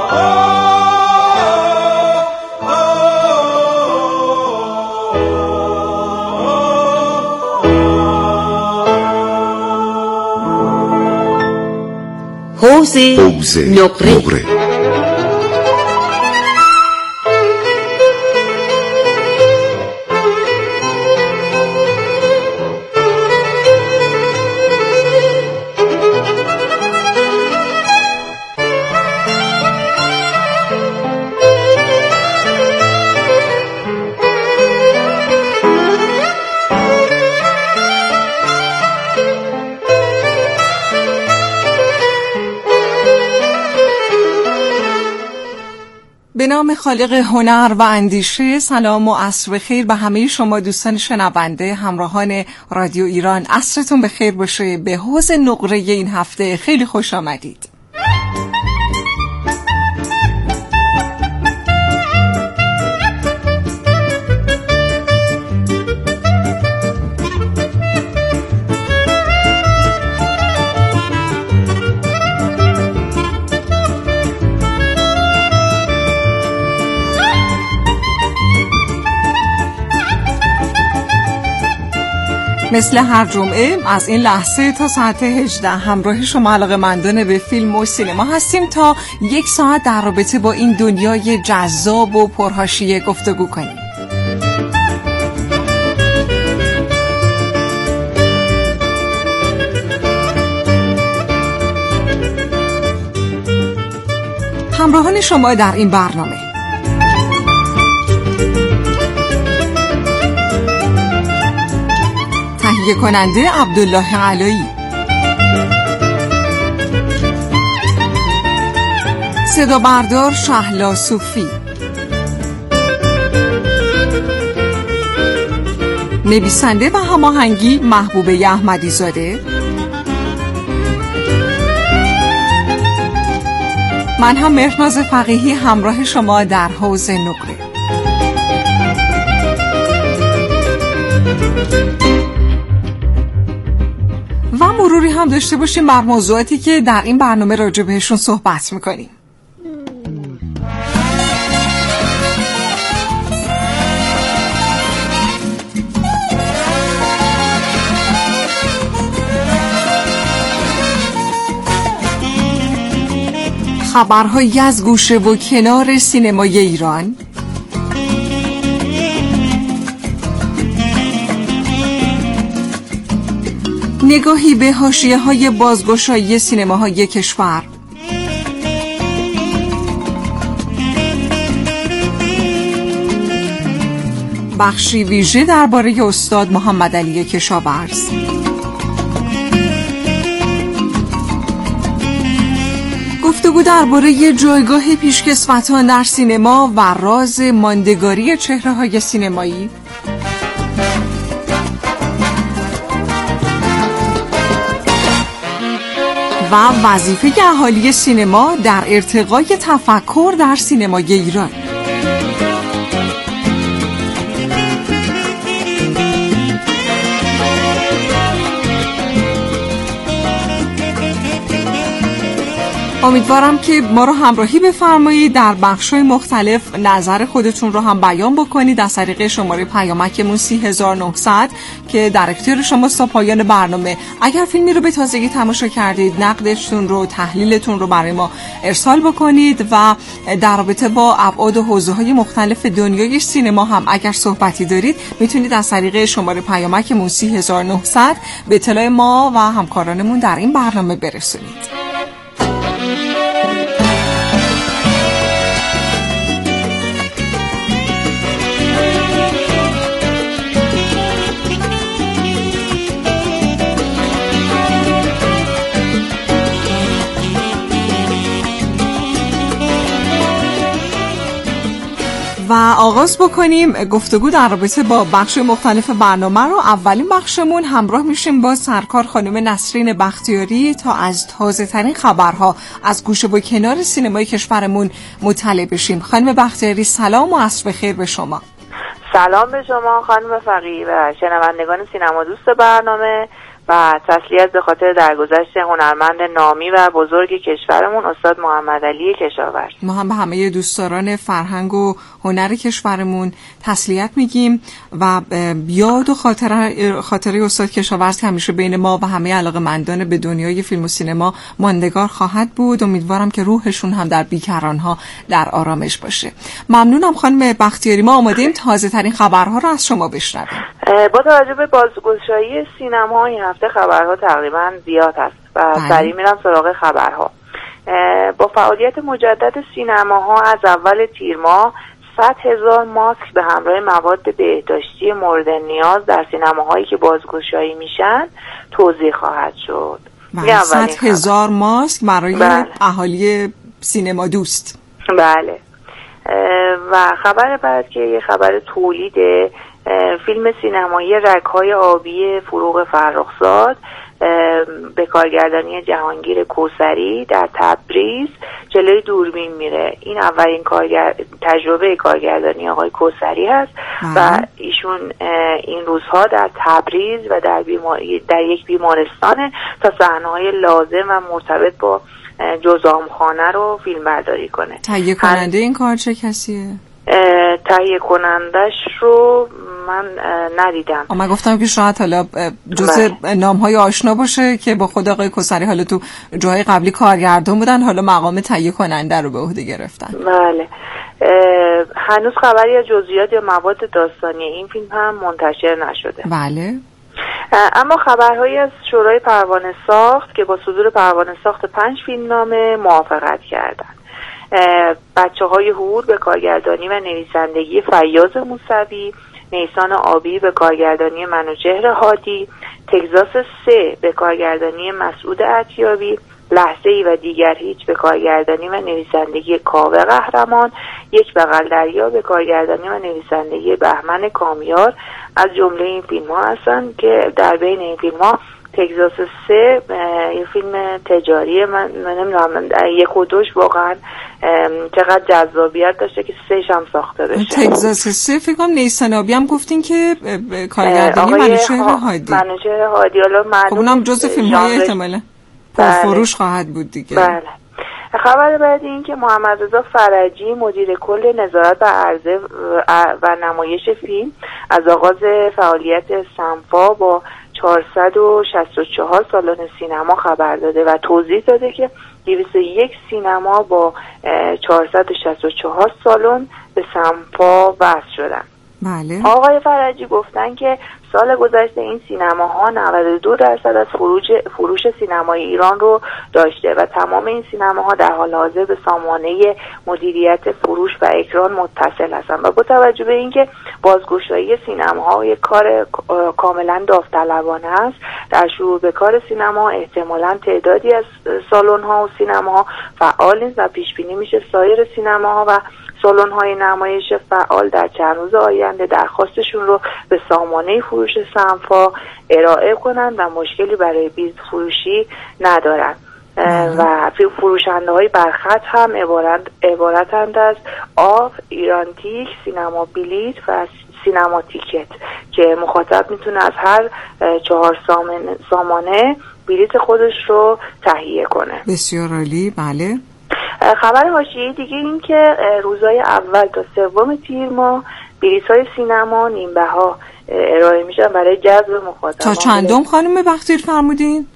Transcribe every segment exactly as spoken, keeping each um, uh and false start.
حوض نقره. به نام خالق هنر و اندیشه. سلام و عصر بخیر به همه شما دوستان شنونده همراهان رادیو ایران. عصرتون بخیر باشه. به حوض نقره این هفته خیلی خوش آمدید. مثل هر جمعه از این لحظه تا ساعت هجده همراه شما علاقه‌مندان به فیلم و سینما هستیم تا یک ساعت در رابطه با این دنیای جذاب و پرحاشیه گفتگو کنیم. همراهان شما در این برنامه تهیه کننده عبدالله علایی، صدا بردار شهلا صوفی، نویسنده و هماهنگی محبوبه احمدی زاده، من هم مهرناز فقیهی همراه شما در حوض نقره. و مروری هم داشته باشیم بر موضوعاتی که در این برنامه راجع بهشون صحبت میکنیم. خبرهایی از گوشه و کنار سینمای ایران، نگاهی به حاشیه‌های بازگشایی سینماهای کشور، بخشی ویژه درباره استاد محمد علی کشاورز، گفتگو درباره جایگاه پیشکسوتان در سینما و راز ماندگاری چهره‌های سینمایی، و وظیفه اهالی سینما در ارتقای تفکر در سینمای ایران. امیدوارم که ما رو همراهی بفرمایید، در بخش‌های مختلف نظر خودتون رو هم بیان بکنید از طریق شماره پیامکمون سی هزار و نهصد که در اختیار شماست تا پایان برنامه. اگر فیلمی رو به تازگی تماشا کردید، نقدتون رو، تحلیلتون رو برای ما ارسال بکنید و در رابطه با ابعاد و حوزه‌های مختلف دنیای سینما هم اگر صحبتی دارید میتونید از طریق شماره پیامکمون سی هزار و نهصد به اطلاع ما و همکارانمون در این برنامه برسونید. و آغاز بکنیم گفتگو در رابطه با بخش مختلف برنامه رو. اولین بخشمون همراه میشیم با سرکار خانم نسرین بختیاری تا از تازه ترین خبرها از گوشه و کنار سینمای کشورمون مطلع بشیم. خانم بختیاری سلام و عصر بخیر به شما. سلام به شما خانم فقیه و شنوندگان سینما دوست برنامه و تسلیت به خاطر درگذشت هنرمند نامی و بزرگ کشورمون استاد محمد علی کشاورز. ما هم به همه دوستداران فرهنگ و هنر کشورمون تسلیت میگیم و یاد و خاطره خاطره استاد کشاورز که همیشه بین ما و همه علاقه‌مندان به دنیای فیلم و سینما ماندگار خواهد بود. امیدوارم که روحشون هم در بیکرانها در آرامش باشه. ممنونم خانم بختیاری. ما آماده ایم تازه ترین خبرها رو از شما بشنویم. با توجه به بازگشایی سینما این هفته خبرها تقریبا زیاد هست و سریع میرم سراغ خبرها. با فعالیت مجدد سینماها از اول تیر ماه صد هزار ماسک به همراه مواد بهداشتی مورد نیاز در سینماهایی که بازگشایی میشن توزیع خواهد شد. صد هزار ماسک برای بله. اهالی سینما دوست. بله. و خبر بعد که یه خبر تولید فیلم سینمایی رگ‌های آبی فروغ فرخزاد به کارگردانی جهانگیر کوثری در تبریز جلوی دوربین میره. این اولین کارگر... تجربه کارگردانی آقای کوثری هست و ایشون این روزها در تبریز و در, بیماری... در یک بیمارستان تا صحنه‌های لازم و مرتبط با جزامخانه رو فیلم برداری کنه. تهیه کننده این کار چه کسیه؟ تهیه کنندش رو من ندیدم. من گفتم که شاید حالا جزء نام‌های آشنا باشه که با خود آقای کوثری حالا تو جاهای قبلی کارگردان بودن، حالا مقام تهیه کننده رو به عهده گرفتن. بله. هنوز خبری از جزئیات یا مواد داستانی این فیلم هم منتشر نشده. بله. اما خبرهایی از شورای پروانه ساخت که با صدور پروانه ساخت پنج فیلمنامه موافقت کردند. بچه های هور به کارگردانی و نویسندگی فیاض موسوی، نیسان آبی به کارگردانی منوچهر هادی، تگزاس سه به کارگردانی مسعود عطیابی، لحظه ای و دیگر هیچ به کارگردانی و نویسندگی کاوه قهرمان، یک بغل دریا به کارگردانی و نویسندگی بهمن کامیار از جمله این فیلم ها هستن که در بین این فیلم ها تگزاس سه این فیلم تجاری من نمیدونم یک و دوش واقعا چقدر جذابیت داشته که سهش هم ساخته بشه. تگزاس سه فکر کنم نیسان آبی هم گفتین که کارگردانی منوچهر هادی منوچهر هادی حالا معلوم خب اونم جزء فیلم های احتمالا پرفروش خواهد بود دیگه. بله. خبر بعد این که محمد رضا فرجی مدیر کل نظارت بر عرضه و نمایش فیلم از آغاز فعالیت سمفا با چهارصد و شصت و چهار سالن سینما خبر داده و توضیح داده که دویست و یک سینما با چهارصد و شصت و چهار سالن به سمفا وصل شدن. بله. آقای فرجی گفتن که سال گذشته این سینماها نود و دو درصد از فروش فروش سینمای ایران رو داشته و تمام این سینماها در حال حاضر به سامانه مدیریت فروش و اکران متصل هستند و با توجه به اینکه بازگشایی سینماها یک کار کاملا داوطلبانه است، در شروع به کار سینما احتمالاً تعدادی از سالن‌ها و سینماها فعال نیست و پیش بینی میشه سایر سینماها و سالن‌های نمایش فعال در چند روز آینده درخواستشون رو به سامانه فروش سمفا ارائه کنند و مشکلی برای بیز فروشی ندارن و فروشنده های برخط هم عبارت عبارتند از آف، ایرانتیک، سینما بلیت و سینما تیکت که مخاطب میتونه از هر چهار سامانه بلیت خودش رو تهیه کنه. بسیار عالی. بله. خبر حاشیه‌ای دیگه این که روزهای اول تا سوم تیر ماه بلیط‌های سینما نیمه بها ارائه میشن برای جذب مخاطبان. تا چندم خانم بختیاری فرمودین؟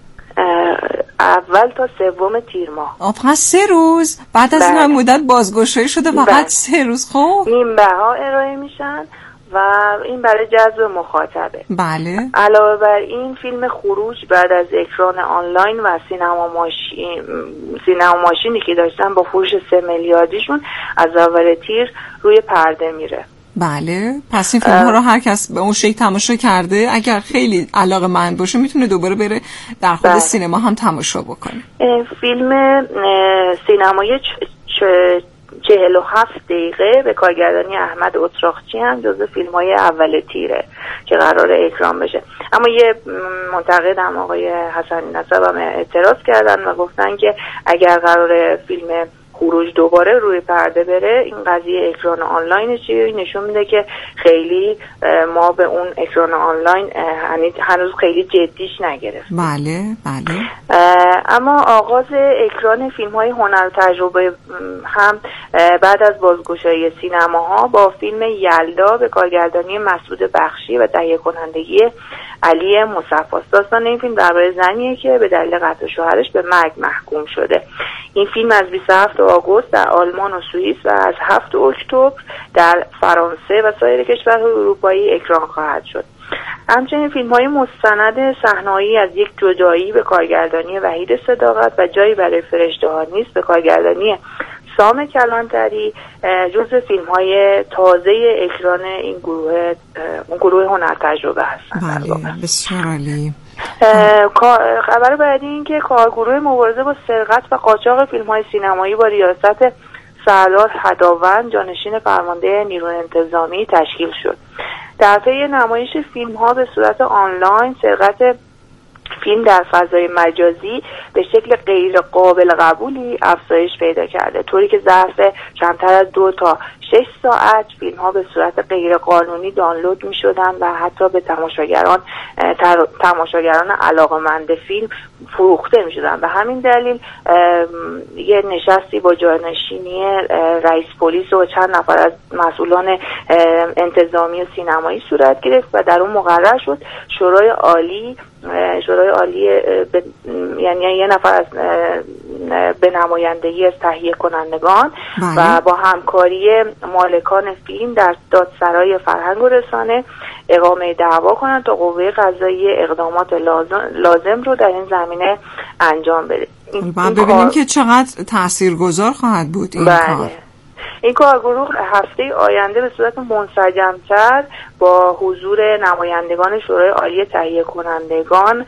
اول تا سوم تیر ماه. فقط سه روز بعد از این مدت بازگشایی شده فقط بله. سه روز. خب نیمه بها ارائه میشن و این برای جذب مخاطبه. بله. علاوه بر این فیلم خروج بعد از اکران آنلاین و سینما ماشین سینما ماشینی که داشتن با فروش سه میلیاردیشون از اول تیر روی پرده میره. بله. پس این فیلم ها رو هر کس به اون شکل تماشا کرده اگر خیلی علاقه‌مند باشه میتونه دوباره بره در خود بله. سینما هم تماشا بکنه. فیلم سینمایی چ... چ... چهل و هفت دقیقه به کارگردانی احمد اتراقچی هم جزو فیلم های اول تیره که قرار اکرام بشه. اما یه منتقد هم آقای حسنی نسب هم اعتراض کردن و گفتن که اگر قرار فیلم خروج دوباره روی پرده بره، این قضیه اکران آنلاین چی نشون میده که خیلی ما به اون اکران آنلاین هنوز خیلی جدیش نگرفت. بله بله. اما آغاز اکران فیلم های هنر تجربه هم بعد از بازگشایی سینماها با فیلم یلدا به کارگردانی مسعود بخشی و تهیه کنندگی علی مصفی است. داستان این فیلم درباره زنیه که به دلیل قتل شوهرش به مرگ محکوم شده. این فیلم از بیست و هفتم آگوست در آلمان و سوئیس و از هفتم اکتبر در فرانسه و سایر کشورهای اروپایی اکران خواهد شد. همچنین فیلم های مستند صحنه‌ای از یک جدایی به کارگردانی وحید صداقت و جایی برای فرشته ها نیست به کارگردانی سام کلانتری جزو فیلم های تازه اکران این گروه اون گروه هنر تجربه هستند. بله بسیار عالی. خبر بعدی این که کارگروه مبارزه با سرقت و قاچاق فیلم های سینمایی با ریاست سردار هداوند جانشین فرمانده نیروی انتظامی تشکیل شد. در طی نمایش فیلم ها به صورت آنلاین سرقت فیلم در فضای مجازی به شکل غیر قابل قبولی افزایش پیدا کرده، طوری که ظرف کمتر از دو تا شش ساعت فیلم ها به صورت غیر قانونی دانلود می شدن و حتی به تماشاگران تماشاگران علاقه‌مند فیلم فروخته می شدن. به همین دلیل یه نشستی با جانشینی رئیس پلیس و چند نفر از مسئولان انتظامی و سینمایی صورت گرفت و در اون مقرر شد شورای عالی شورای عالی ب... یعنی یه نفر از به نمایندگی از تهیه کنندگان بله. و با همکاری مالکان فیلم در دادسرای فرهنگ و رسانه اقامه دعوا کنند تا قوه قضاییه اقدامات لازم, لازم رو در این زمینه انجام بده. این ببینیم کار... که چقدر تاثیرگذار خواهد بود این بله. کار این کارگروه هفته آینده به صورت منسجم‌تر با حضور نمایندگان شورای عالی تهیه کنندگان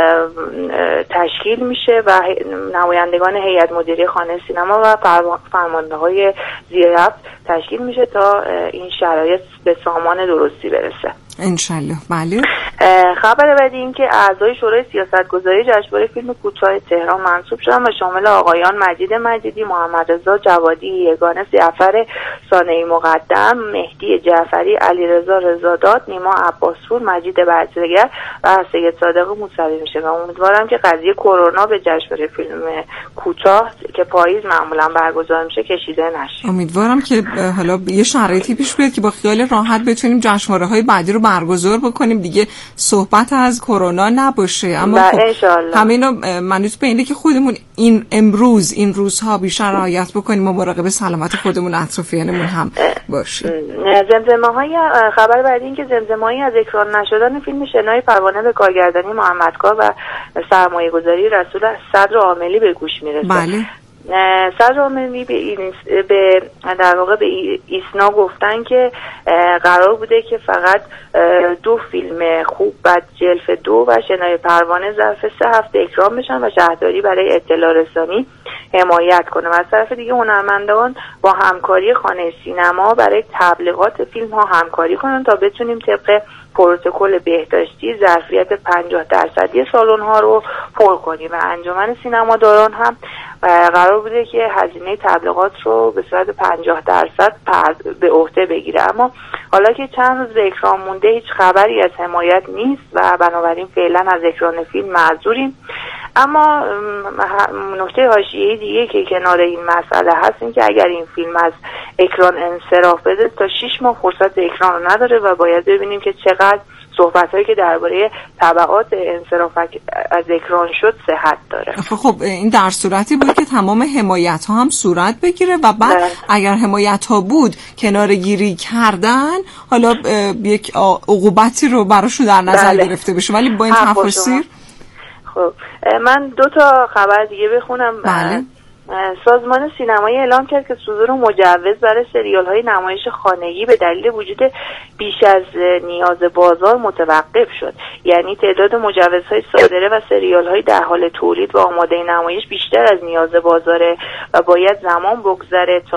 تشکیل میشه و نمایندگان هیئت مدیره خانه سینما و فرمانده‌های زیرربط تشکیل میشه تا این شرایط به سامان درستی برسه انشالله. بله. خبر بعدی این که اعضای شورای سیاستگذاری جشنواره فیلم کوتاه تهران منصوب شدن و شامل آقایان مجید مجیدی، محمد رضا جوادی، یگانه جعفر صانعی مقدم، مهدی جعفری، علیرضا رضاداد، نیما عباسپور، مجید برجگر و سید صادق موسوی میشه و امیدوارم که قضیه کرونا به جشنواره فیلم کوتاه که پاییز معمولا برگزار میشه کشیده نشه. امیدوارم که حالا یه شرایطی پیش بیاد که با خیال راحت بتونیم جشنواره‌های بعدی رو برگزار بکنیم، دیگه صحبت از کرونا نباشه. اما خب همینا منوط به اینه که خودمون این امروز این روزها بیشتر رعایت بکنیم و مراقب سلامت خودمون اطرافیانمون هم باشیم. زمزمه‌های خبر بعدی این که زمزمه‌ای از اکران نشدن فیلم شنای پروانه به کارگردانی محمدکار و سرمایه‌گذاری رسول صدر عاملی به گوش میرسه. بله. صدر عاملی به, این به در واقع به ایسنا گفتن که قرار بوده که فقط دو فیلم خوب بعد جلف دو و شنای پروانه ظرف سه هفته اکرام بشن و شهرداری برای اطلاع رسانی حمایت کنه و از طرف دیگه هنرمندان با همکاری خانه سینما برای تبلیغات فیلم ها همکاری کنن تا بتونیم طبق پروتکل بهداشتی ظرفیت پنجاه درصدی سالن ها رو پر کنیم و انجمن سینماداران هم قرار بوده که هزینه تبلیغات رو به صورت پنجاه درصد به عهده بگیره. اما حالا که چند روز به اکران مونده هیچ خبری از حمایت نیست و بنابراین فعلا از اکران فیلم معذوریم. اما نکته حاشیه‌ای دیگه که کنار این مسئله هست این که اگر این فیلم از اکران انصراف بده تا شش ماه فرصت اکران رو نداره و باید ببینیم که چقدر صحبت‌هایی که درباره تبعات انصراف از اکران شد صحت داره. خب این در صورتی بود که تمام حمایت‌ها هم صورت بگیره و بعد ده. اگر حمایت‌ها بود کناره‌گیری کردن حالا یک عقوبتی رو براشون در نظر بله. گرفته بشه، ولی با این تفاصیل خب من دو تا خبر دیگه بخونم. بله. سازمان سینمایی اعلام کرد که صدور مجوز برای سریال‌های نمایش خانگی به دلیل وجود بیش از نیاز بازار متوقف شد. یعنی تعداد مجوزهای صادره و سریال‌های در حال تولید و آماده نمایش بیشتر از نیاز بازاره و باید زمان بگذره تا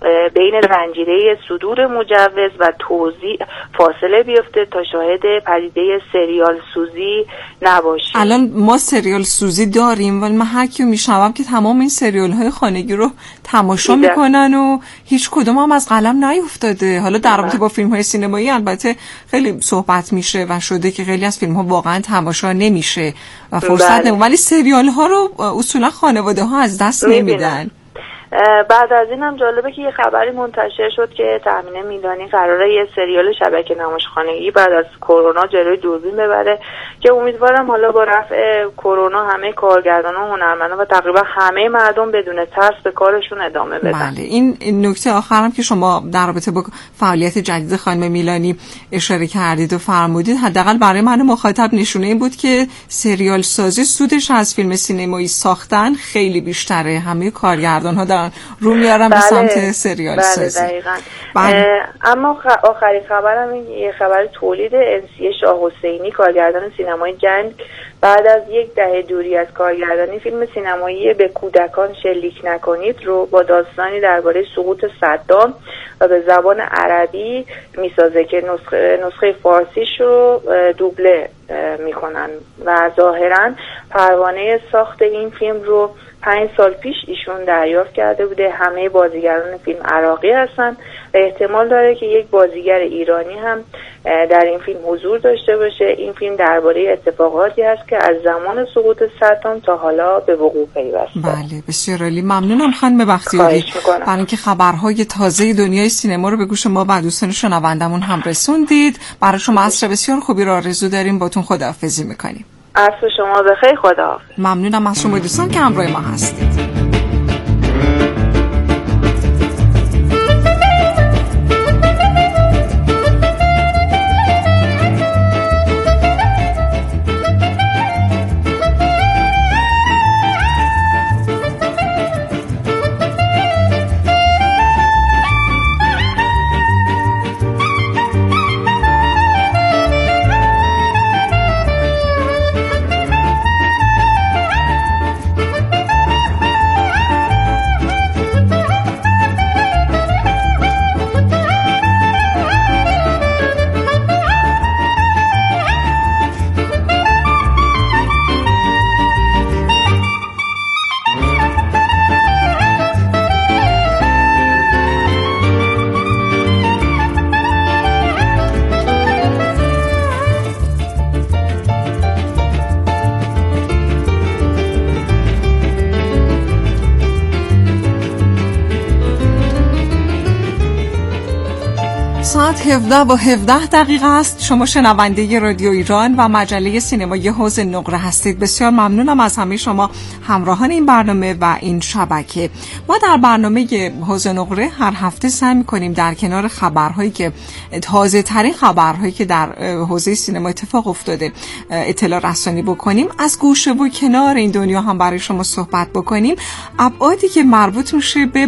بین زنجیره صدور مجوز و توزیع فاصله بیفته تا شاهد پدیده سریال سوزی نباشیم. الان ما سریال سوزی داریم ولی من هر کیو میشنوم که تمام این سریال های خانگی رو تماشا دیده. میکنن و هیچ کدوم هم از قلم نیفتاده. حالا در رابطه با فیلم های سینمایی البته خیلی صحبت میشه و شده که خیلی از فیلم ها واقعا تماشا نمیشه و فرصت نمیشه، ولی سریال ها رو اصولا خانواده ها از دست نمیدن. بعد از این هم جالبه که یه خبری منتشر شد که تأمین میلانی قراره یه سریال شبکه نمایشخانگی بعد از کرونا جلوی دوربین ببره که امیدوارم حالا با رفع کرونا همه کارگردانان و هنرمندان و تقریبا همه مردم بدون ترس به کارشون ادامه بدن. بله، این نکته آخرم که شما در رابطه با فعالیت جدید خانم میلانی اشاره کردید و فرمودید، حداقل برای من مخاطب نشونه این بود که سریال سازی سودش از فیلم سینمایی ساختن خیلی بیشتره. همه کارگردان‌ها دارن رو میارن به سمت سریال بله سازی. دقیقاً. بله. اما خ... آخرین خبرم این یه خبر تولید انسیه شاه حسینی، کارگردان سینمای جنگ، بعد از یک دهه دوری از کارگردانی فیلم سینمایی به کودکان شلیک نکنید رو با داستانی درباره سقوط صدام و به زبان عربی میسازه که نسخه, نسخه فارسیش رو دوبله میکنن و ظاهراً پروانه ساخت این فیلم رو پنج سال پیش ایشون دریافت کرده بوده. همه بازیگران فیلم عراقی هستن و احتمال داره که یک بازیگر ایرانی هم در این فیلم حضور داشته باشه. این فیلم درباره اتفاقاتی هست که از زمان سقوط صدام تا حالا به وقوع پیوسته. بله، بسیار عالی. ممنونم خانم بختیاری برای اینکه خبرهای تازه دنیای سینما رو به گوش ما و دوستان شنوندمون هم رسوندید. برای شما عصر بسیار خوبی رو آرزو داریم. باتون خداحافظی میکنیم. عصر شما بخیر. خداحافظ. ممنونم از شما دوستان که همراه ما هستید. ساعت هفده و هفده دقیقه است. شما شنونده رادیو ایران و مجله سینمایی حوض نقره هستید. بسیار ممنونم از همه شما همراهان این برنامه و این شبکه. ما در برنامه حوض نقره هر هفته سعی می‌کنیم در کنار خبرهایی که تازه ترین خبرهایی که در حوزه سینما اتفاق افتاده اطلاع رسانی بکنیم، از گوشه و کنار این دنیا هم برای شما صحبت بکنیم. ابعادی که مربوط میشه به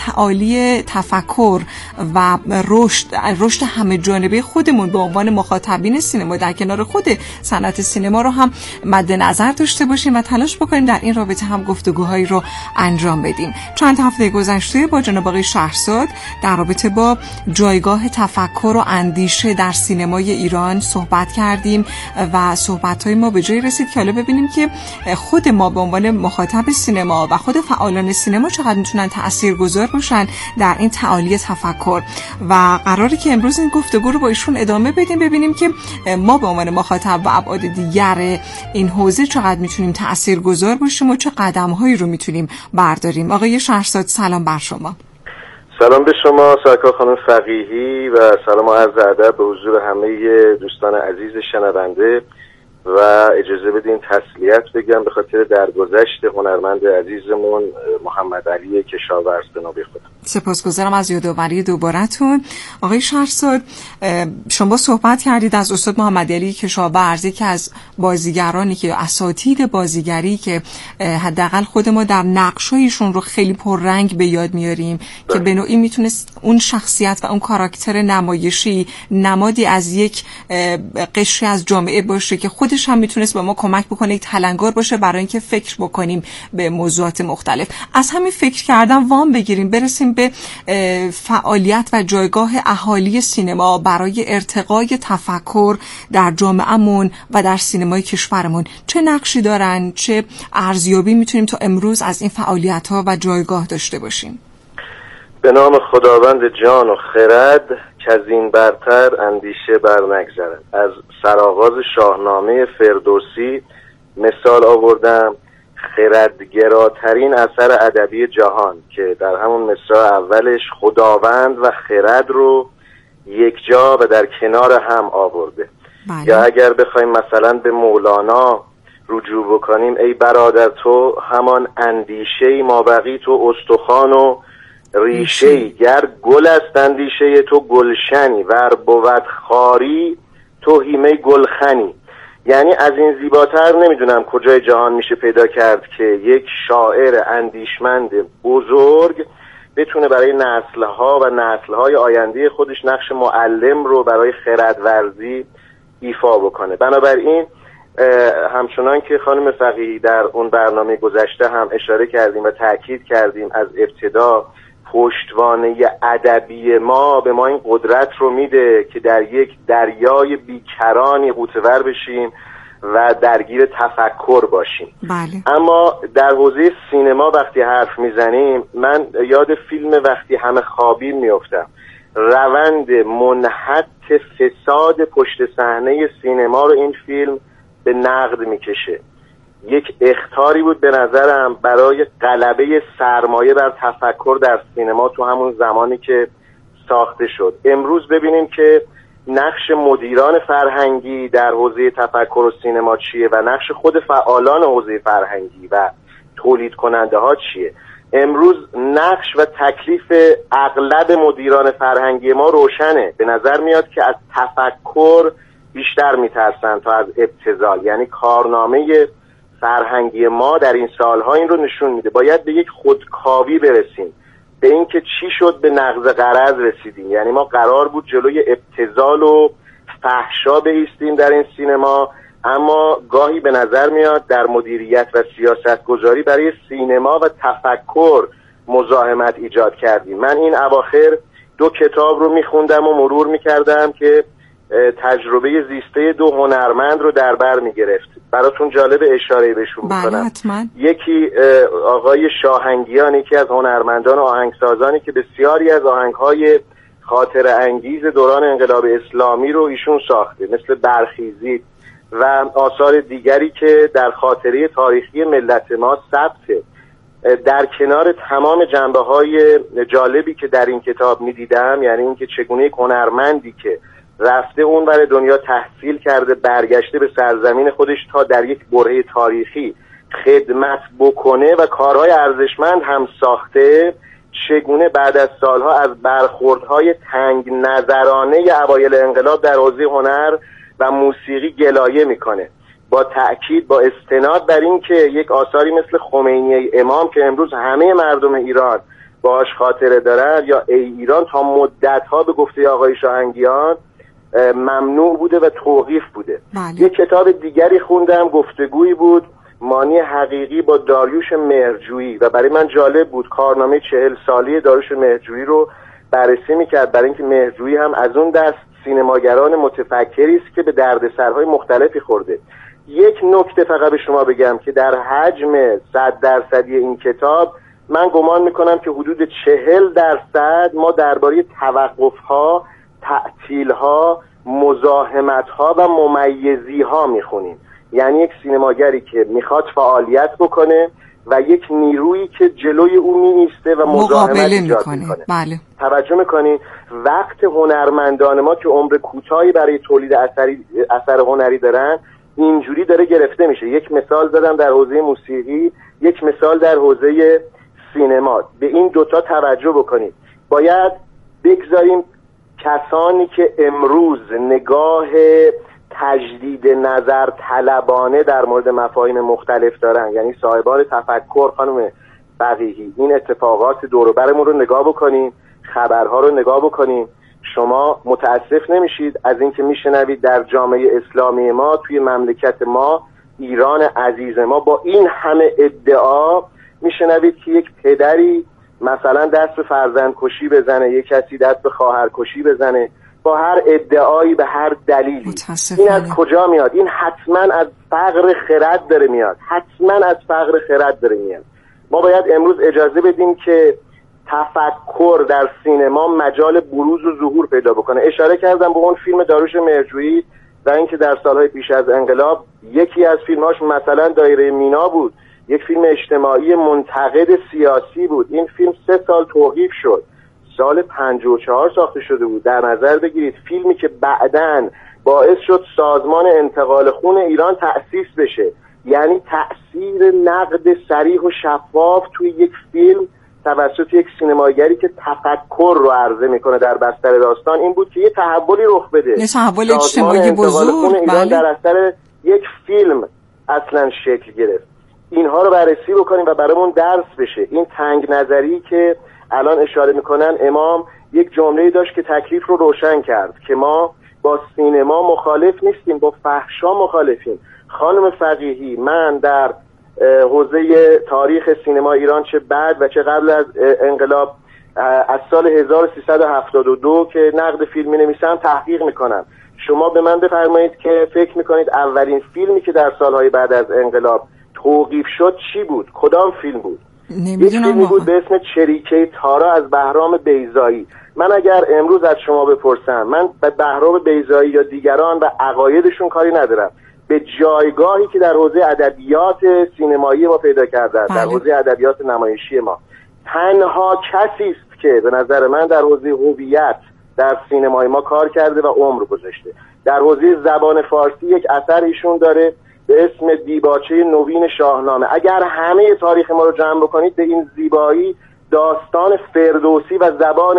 تعالی تفکر و رشد رشد همه جانبه خودمون به عنوان مخاطبین سینما در کنار خود صنعت سینما رو هم مد نظر داشته باشیم و تلاش بکنیم در این رابطه هم گفتگوهایی رو انجام بدیم. چند هفته گذشته با جناب آقای شهرزاد در رابطه با جایگاه تفکر و اندیشه در سینمای ایران صحبت کردیم و صحبت‌های ما به جایی رسید که حالا ببینیم که خود ما به عنوان مخاطب سینما و خود فعالان سینما چقدر میتونن تاثیرگذار باشن در این تعالی تفکر و قراره که امروز این گفتگو رو با ایشون ادامه بدیم، ببینیم که ما به عنوان مخاطب و ابعاد دیگر این حوزه چقدر میتونیم تاثیرگذار باشیم و چه قدم‌هایی رو میتونیم برداریم. آقای شهرزاد سلام بر شما. سلام به شما سرکار خانم فقیهی و سلام و عرض ادب به حضور همه دوستان عزیز شنونده و اجازه بدین تسلیت بگم به خاطر درگذشت هنرمند عزیزمون محمد علی کشاورز به نام خدا. سپاسگزارم از یادآوری دوباره‌تون. آقای شهرزاد، شما صحبت کردید از استاد محمد علی کشاورز، که از بازیگرانی که اساتید بازیگری که حداقل خود ما در نقش‌هایشون رو خیلی پررنگ به یاد میاریم که به نوعی میتونست اون شخصیت و اون کاراکتر نمایشی نمادی از یک قشری از جامعه باشه که خودش هم میتونست به ما کمک بکنه، یک تلنگر باشه برای اینکه فکر بکنیم به موضوعات مختلف. از همین فکر کردن وام بگیریم برسیم برسیم به فعالیت و جایگاه اهالی سینما برای ارتقای تفکر در جامعهمون و در سینمای کشورمون. چه نقشی دارن؟ چه ارزیابی میتونیم تا امروز از این فعالیت‌ها و جایگاه داشته باشیم؟ به نام خداوند جان و خرد که از این برتر اندیشه بر نگذرد. از سرآغاز شاهنامه فردوسی مثال آوردم، خردگراترین اثر ادبی جهان که در همون مصرع اولش خداوند و خرد رو یک جا و در کنار هم آورده. بله. یا اگر بخوایم مثلا به مولانا رجوع بکنیم، ای برادر تو همان اندیشه‌ای مابقی تو استخوان و ریشه‌ای، گر گل است اندیشه تو گلشنی، ور بود خاری تو هیمه گلخنی. یعنی از این زیباتر نمیدونم کجای جهان میشه پیدا کرد که یک شاعر اندیشمند بزرگ بتونه برای نسلها و نسلهای آینده خودش نقش معلم رو برای خردورزی ایفا بکنه. بنابراین همچنان که خانم فقیهی در اون برنامه گذشته هم اشاره کردیم و تأکید کردیم، از ابتدا پشتوانه ادبی ما به ما این قدرت رو میده که در یک دریای بیکرانی غوطه‌ور بشیم و درگیر تفکر باشیم. بله. اما در حوزه سینما وقتی حرف میزنیم، من یاد فیلم وقتی همه خوابیم میافتم. روند منحط فساد پشت صحنه سینما رو این فیلم به نقد میکشه. یک اخطاری بود به نظرم برای غلبه سرمایه بر تفکر در سینما تو همون زمانی که ساخته شد. امروز ببینیم که نقش مدیران فرهنگی در حوزه تفکر و سینما چیه و نقش خود فعالان حوزه فرهنگی و تولید کننده ها چیه. امروز نقش و تکلیف اغلب مدیران فرهنگی ما روشنه. به نظر میاد که از تفکر بیشتر میترسن تا از ابتذال. یعنی کارنامه فرهنگی ما در این سالها این رو نشون میده. باید به یک خودکاوی برسیم، به اینکه چی شد به نقض غرض رسیدیم. یعنی ما قرار بود جلوی ابتذال و فحشا بایستیم در این سینما، اما گاهی به نظر میاد در مدیریت و سیاست گذاری برای سینما و تفکر مزاحمت ایجاد کردیم. من این اواخر دو کتاب رو میخوندم و مرور میکردم که تجربه زیسته دو هنرمند رو در بر میگرفت. براتون جالب اشاره بهشون بکنم. یکی آقای شاهنگیان، یکی از هنرمندان و آهنگسازانی که بسیاری از آهنگهای خاطر انگیز دوران انقلاب اسلامی رو ایشون ساخته، مثل برخیزی و آثار دیگری که در خاطره تاریخی ملت ما ثبته. در کنار تمام جنبه‌های جالبی که در این کتاب می‌دیدم، یعنی اینکه چگونه یک هنرمندی که رفته اون برای دنیا تحصیل کرده برگشته به سرزمین خودش تا در یک برهه تاریخی خدمت بکنه و کارهای ارزشمند هم ساخته، چگونه بعد از سالها از برخوردهای تنگ نظرانه اوایل انقلاب در حوزه هنر و موسیقی گلایه میکنه، با تأکید با استناد بر این که یک آثاری مثل خمینی امام که امروز همه مردم ایران باهاش خاطره دارن، یا ای ایران تا مدت‌ها به گفته آقای شاهنگیان ممنوع بوده و توقیف بوده. بله. یک کتاب دیگری خوندم، گفتگویی بود، مانی حقیقی با داریوش مهرجویی، و برای من جالب بود کارنامه چهل سالی داریوش مهرجویی رو بررسی میکرد، برای اینکه مهرجویی هم از اون دست سینماگران متفکری است که به دردسرهای مختلفی خورده. یک نکته فقط به شما بگم که در حجم صد درصدی این کتاب من گمان میکنم که حدود چهل درصد ما درباره توقف‌ها، تعطیل‌ها، مزاحمت‌ها و ممیزی‌ها میخونیم. یعنی یک سینماگری که میخواد فعالیت بکنه و یک نیرویی که جلوی او میایسته و مزاحمت ایجاد میکنه. بله. توجه میکنین وقت هنرمندان ما که عمر کوتاهی برای تولید اثری اثر هنری دارن اینجوری داره گرفته میشه. یک مثال زدم در حوزه موسیقی، یک مثال در حوزه سینما. به این دوتا توجه بکنید. باید بگذاریم کسانی که امروز نگاه تجدید نظر طلبانه در مورد مفاهیم مختلف دارن، یعنی صاحبان تفکر، خانم فقیهی، این اتفاقات دور و برمون رو نگاه بکنیم، خبرها رو نگاه بکنیم. شما متاسف نمیشید از اینکه میشنوید در جامعه اسلامی ما، توی مملکت ما، ایران عزیز ما، با این همه ادعا میشنوید که یک پدری مثلا دست به فرزند کشی بزنه، یک کسی دست به خواهر کشی بزنه با هر ادعایی به هر دلیلی. این از کجا میاد؟ این حتما از فقر خرد داره میاد، حتما از فقر خرد داره میاد. ما باید امروز اجازه بدیم که تفکر در سینما مجال بروز و ظهور پیدا بکنه. اشاره کردم به اون فیلم داریوش مهرجویی و اینکه در سالهای پیش از انقلاب یکی از فیلماش مثلا دایره مینا بود، یک فیلم اجتماعی منتقد سیاسی بود. این فیلم سه سال توقیف شد، سال پنجاه و چهار ساخته شده بود. در نظر بگیرید فیلمی که بعداً باعث شد سازمان انتقال خون ایران تأسیس بشه، یعنی تأثیر نقد صریح و شفاف توی یک فیلم توسط یک سینماگری که تفکر رو عرضه میکنه در بستر داستان این بود که یه تحولی رخ بده. یه تحول اجتماعی بزرگ ایران در اثر یک فیلم اصلا شکل گرفت. اینها رو بررسی بکنیم و برامون درس بشه. این تنگ نظری که الان اشاره میکنن امام یک جمله‌ای داشت که تکلیف رو روشن کرد که ما با سینما مخالف نیستیم، با فحشا مخالفیم. خانم فقیهی، من در حوزه تاریخ سینما ایران چه بعد و چه قبل از انقلاب از سال هزار و سیصد و هفتاد و دو که نقد فیلم می‌نویسم تحقیق میکنم. شما به من بفرمایید که فکر میکنید اولین فیلمی که در سالهای بعد از انقلاب توقیف شد چی بود؟ کدام فیلم بود؟ یک فیلمی بود به اسم چریکه تارا از بهرام بیضایی. من اگر امروز از شما بپرسم، من به بهرام بیضایی یا دیگران و عقایدشون کاری ندارم، به جایگاهی که در حوزه ادبیات سینمایی ما پیدا کرده، در حوزه ادبیات نمایشی ما، تنها کسی است که به نظر من در حوزه هویت در سینمای ما کار کرده و عمر گذاشته. در حوزه زبان فارسی یک اثر ایشون داره به اسم دیباچه نوین شاهنامه. اگر همه تاریخ ما رو جمع بکنید به این زیبایی، داستان فردوسی و زبان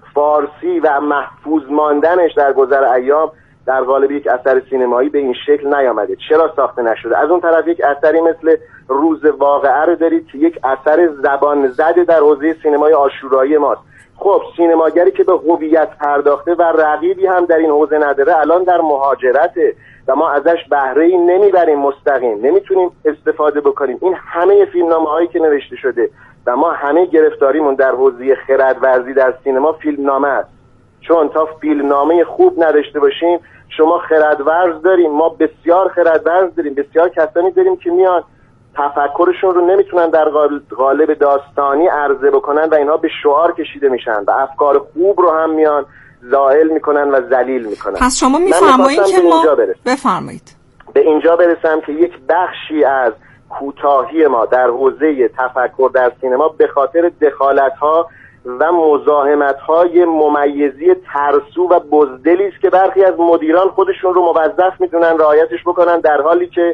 فارسی و محفوظ ماندنش در گذر ایام در قالب یک اثر سینمایی به این شکل نیامده. چرا ساخته نشده؟ از اون طرف یک اثری مثل روز واقعه رو دارید که یک اثر زبان زده در حوزه سینمای عاشورایی ماست. خب سینماگری که به هویت پرداخته و رقیبی هم در این حوزه نداره الان در مهاجرته و ما ازش بهره‌ای نمیبریم، مستقیم نمیتونیم استفاده بکنیم. این همه فیلمنامه‌هایی که نوشته شده و ما همه گرفتاریمون در حوزه خردورزی در سینما فیلمنامه است. چون تا فیلمنامه خوب نداشته باشیم، شما خردورز داریم، ما بسیار خردورز داریم، بسیار کسانی داریم که میان تفکرشون رو نمیتونن در قالب داستانی عرضه بکنن و اینها به شعار کشیده میشن و افکار خوب رو هم میان زائل میکنن و ذلیل میکنن. پس شما میفرمایید که ما بفرمایید به اینجا برسم که یک بخشی از کوتاهی ما در حوزه تفکر در سینما به خاطر دخالت‌ها و مزاحمت‌های ممیزی ترسو و بزدلی است که برخی از مدیران خودشون رو موظف میدونن رعایتش بکنن، در حالی که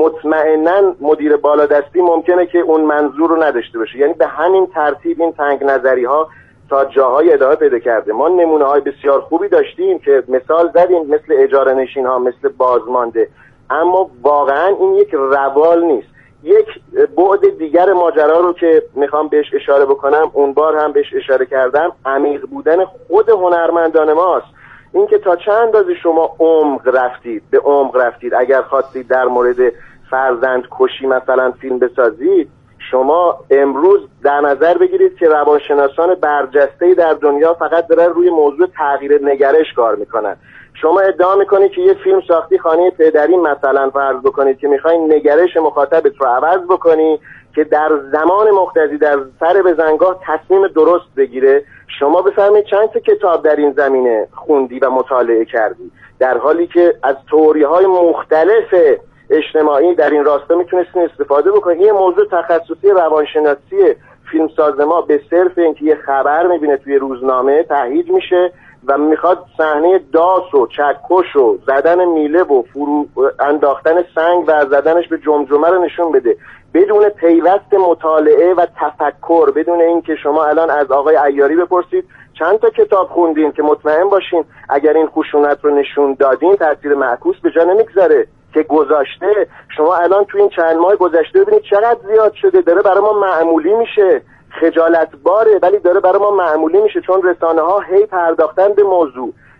مطمئناً مدیر بالادستی ممکنه که اون منظور رو نداشته باشه. یعنی به همین ترتیب این تنگ نظری‌ها تا جاهای ادامه پیدا کرده. ما نمونه‌های بسیار خوبی داشتیم که مثال زدیم، مثل اجاره نشین‌ها، مثل بازمانده، اما واقعاً این یک روال نیست. یک بعد دیگر ماجرا رو که میخوام بهش اشاره بکنم، اون بار هم بهش اشاره کردم، عمیق بودن خود هنرمندان ماست. این که تا چند اندازه شما عمق رفتید، به عمق رفتید. اگر خواستید در مورد فرزند کشی مثلا فیلم بسازید، شما امروز در نظر بگیرید که روانشناسان برجسته‌ای در دنیا فقط دارن روی موضوع تغییر نگرش کار میکنن. شما ادعا میکنید که یه فیلم ساختی خانه پدری مثلا فرض بکنید که میخواین نگرش مخاطبت رو عوض بکنی که در زمان مقتضی در سر بزنگاه تصمیم درست بگیره. شما بفرمایید چند تا کتاب در این زمینه خوندی و مطالعه کردی، در حالی که از تئوری‌های مختلف اجتماعی در این راستا میتونستین استفاده بکنید. این موضوع تخصصی روانشناسی فیلمساز ما به صرف اینکه یه خبر میبینه توی روزنامه تهییج میشه و میخواد صحنه داس و چکش و زدن میله و فرو انداختن سنگ و زدنش به جمجمه رو نشون بده، بدون پیوست مطالعه و تفکر، بدون اینکه شما الان از آقای عیاری بپرسید چند تا کتاب خوندین که مطمئن باشین اگر این خشونت رو نشون دادین تاثیر معکوس به جا نمیگذاره که گذاشته. شما الان تو این چند ماه گذشته ببینید چقدر زیاد شده، داره برای ما معمولی میشه. خجالت باره ولی داره برای ما معمولی میشه، چون رسانه ها هی پرداختن به موضوع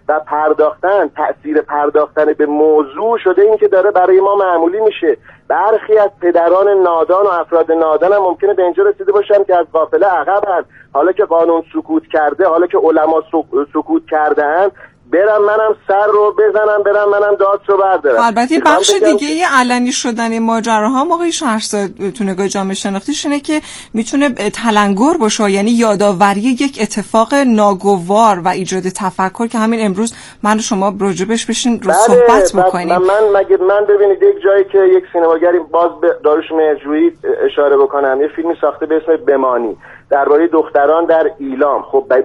و پرداختن، تأثیر پرداختن به موضوع شده این که داره برای ما معمولی میشه. برخی از پدران نادان و افراد نادان هم ممکنه به اینجا رسیده باشن که از قافله عقبن، حالا که قانون سکوت کرده، حالا که علما سکوت کردن، برم منم سر رو بزنم، برم منم داد رو بردارم. البته بخش دیگه ای علنی شدن این ماجراها موقعی شهرزاد تو نگاه جامعه شناختیش اینه که میتونه تلنگر باشه، یعنی یادآوری یک اتفاق ناگوار و ایجاد تفکر که همین امروز من و شما راجبش بشین رو صحبت بکنیم. من من مگه من ببینید یک جایی که یک سینماگری باز به داریوش مهرجویی اشاره بکنم، یه فیلمی ساخته به اسم بمانی درباره دختران در ایلام. خب